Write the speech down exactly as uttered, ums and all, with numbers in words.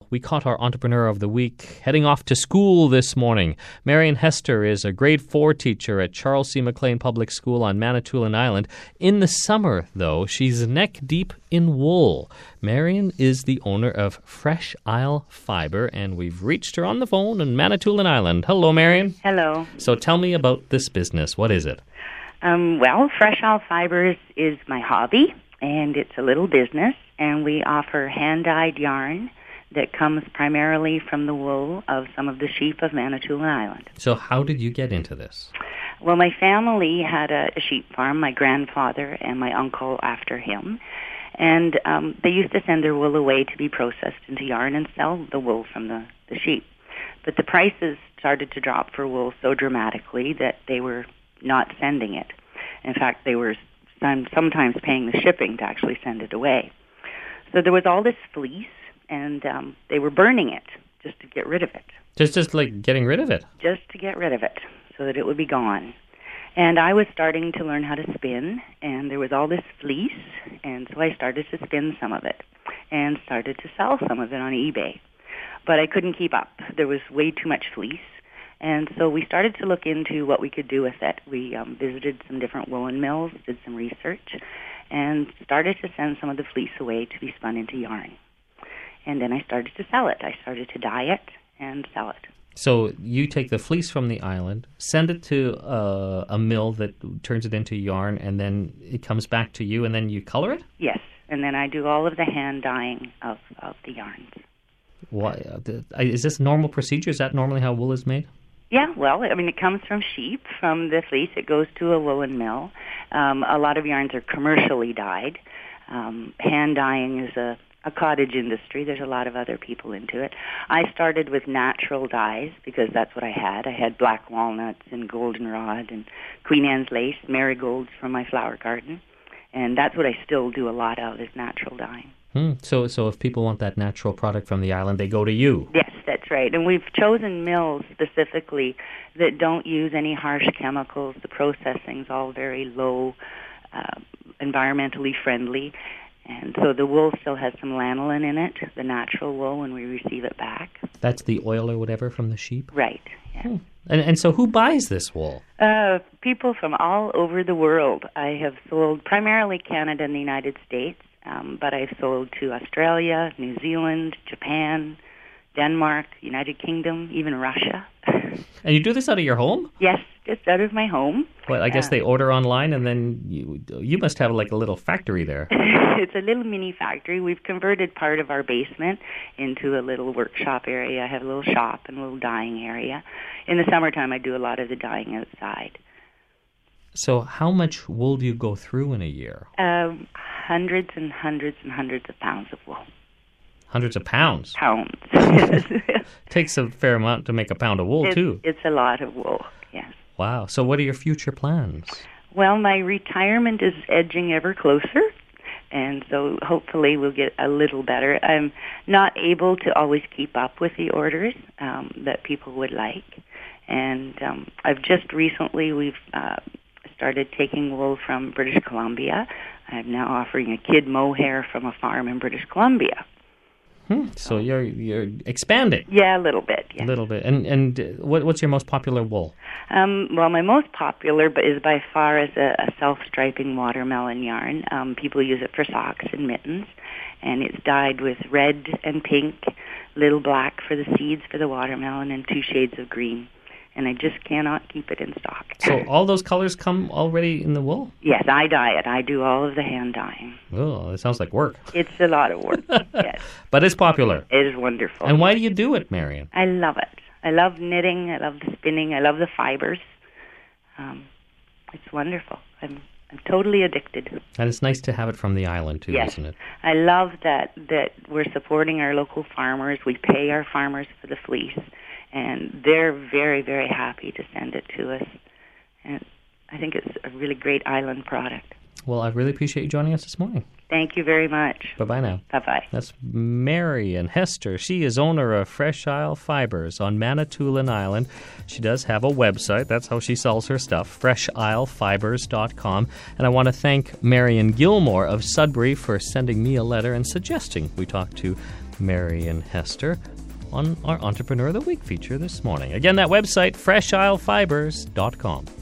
We caught our Entrepreneur of the Week heading off to school this morning. Marion Hester is a grade four teacher at Charles C. MacLean Public School on Manitoulin Island. In the summer, though, she's neck deep in wool. Marion is the owner of Fresh Isle Fiber, and we've reached her on the phone in Manitoulin Island. Hello, Marion. Hello. So tell me about this business. What is it? Um, well, Fresh Isle Fibers is my hobby, and it's a little business, and we offer hand-dyed yarn that comes primarily from the wool of some of the sheep of Manitoulin Island. So how did you get into this? Well, my family had a, a sheep farm, my grandfather and my uncle after him, and um, they used to send their wool away to be processed into yarn and sell the wool from the, the sheep. But the prices started to drop for wool so dramatically that they were not sending it. In fact, they were sometimes paying the shipping to actually send it away. So there was all this fleece, and um, they were burning it just to get rid of it. Just, just like getting rid of it? Just to get rid of it so that it would be gone. And I was starting to learn how to spin, and there was all this fleece, and so I started to spin some of it and started to sell some of it on eBay. But I couldn't keep up. There was way too much fleece. And so we started to look into what we could do with it. We um, visited some different woolen mills, did some research, and started to send some of the fleece away to be spun into yarn. And then I started to sell it. I started to dye it and sell it. So you take the fleece from the island, send it to uh, a mill that turns it into yarn, and then it comes back to you, and then you color it? Yes, and then I do all of the hand dyeing of, of the yarns. Why, uh, is this normal procedure? Is that normally how wool is made? Yeah, well, I mean, it comes from sheep, from the fleece. It goes to a woolen mill. Um, a lot of yarns are commercially dyed. Um, hand dyeing is a, a cottage industry. There's a lot of other people into it. I started with natural dyes because that's what I had. I had black walnuts and goldenrod and Queen Anne's lace, marigolds from my flower garden. And that's what I still do a lot of is natural dyeing. Hmm. So, so if people want that natural product from the island, they go to you. Yes, that's right. And we've chosen mills specifically that don't use any harsh chemicals. The processing's all very low, uh, environmentally friendly. And so the wool still has some lanolin in it, the natural wool, when we receive it back. That's the oil or whatever from the sheep? Right, yeah. Hmm. And, and so who buys this wool? Uh, people from all over the world. I have sold primarily Canada and the United States. Um, but I've sold to Australia, New Zealand, Japan, Denmark, United Kingdom, even Russia. And you do this out of your home? Yes, just out of my home. Well, I guess uh, they order online, and then you you must have like a little factory there. It's a little mini factory. We've converted part of our basement into a little workshop area. I have a little shop and a little dyeing area. In the summertime, I do a lot of the dyeing outside. So how much wool do you go through in a year? Um, hundreds and hundreds and hundreds of pounds of wool. Hundreds of pounds? Pounds, yes. Takes a fair amount to make a pound of wool, it's, too. It's a lot of wool, yes. Wow. So what are your future plans? Well, my retirement is edging ever closer, and so hopefully we'll get a little better. I'm not able to always keep up with the orders um, that people would like, and um, I've just recently, we've... Uh, started taking wool from British Columbia. I'm now offering a kid mohair from a farm in British Columbia. Hmm. So you're you're expanding. Yeah, a little bit. Yeah. A little bit. And and what what's your most popular wool? Um, well, my most popular, but is by far is a, a self-striping watermelon yarn. Um, people use it for socks and mittens, and it's dyed with red and pink, little black for the seeds for the watermelon, and two shades of green. And I just cannot keep it in stock. So all those colors come already in the wool? Yes, I dye it. I do all of the hand dyeing. Oh, it sounds like work. It's a lot of work, yes. But it's popular. It is wonderful. And why do you do it, Marion? I love it. I love knitting. I love the spinning. I love the fibers. Um, it's wonderful. I'm I'm totally addicted. And it's nice to have it from the island, too, yes. isn't it? I love that, that we're supporting our local farmers. We pay our farmers for the fleece. And they're very, very happy to send it to us. And I think it's a really great island product. Well, I really appreciate you joining us this morning. Thank you very much. Bye-bye now. Bye-bye. That's Marion Hester. She is owner of Fresh Isle Fibers on Manitoulin Island. She does have a website. That's how she sells her stuff, fresh isle fibers dot com. And I want to thank Marion Gilmore of Sudbury for sending me a letter and suggesting we talk to Marion Hester, on our Entrepreneur of the Week feature this morning. Again, that website, fresh isle fibers dot com.